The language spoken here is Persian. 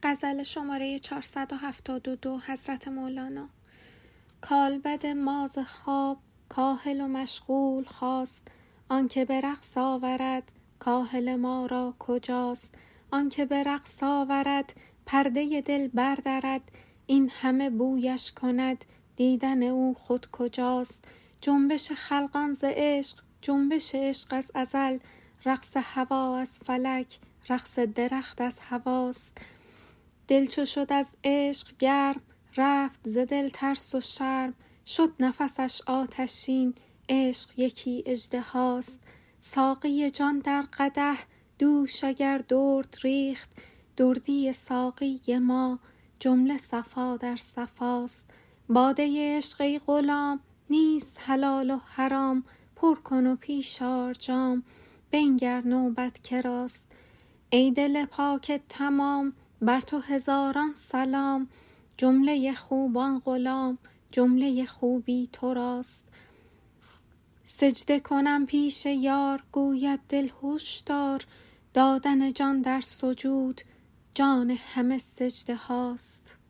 غزل شماره 472 حضرت مولانا. کالبد ما ز خواب کاهل و مشغول خواست، آنکه به رقص آورد کاهل ما را کجاست؟ آنکه به رقص آورد پرده دل بردرد، این همه بویش کند دیدن او خود کجاست؟ جنبش خلقان ز عشق جنبش عشق از ازل، رقص هوا از فلک رقص درخت از هواست. دل چو شد از عشق گرم رفت ز دل ترس و شرم، شد نفسش آتشین عشق یکی اژدهاست. ساقی جان در قدح دوش اگر درد ریخت، دردی ساقی ما جمله صفا در صفاست. باده عشق ای غلام نیست حلال و حرام، پر کن و پیش آر جام بنگر نوبت کراست. ای دل پاک تمام بر تو هزاران سلام، جمله خوبان غلام جمله خوبی تو راست. سجده کنم پیش یار گوید دل هوش دار، دادن جان در سجود جان همه سجده هاست.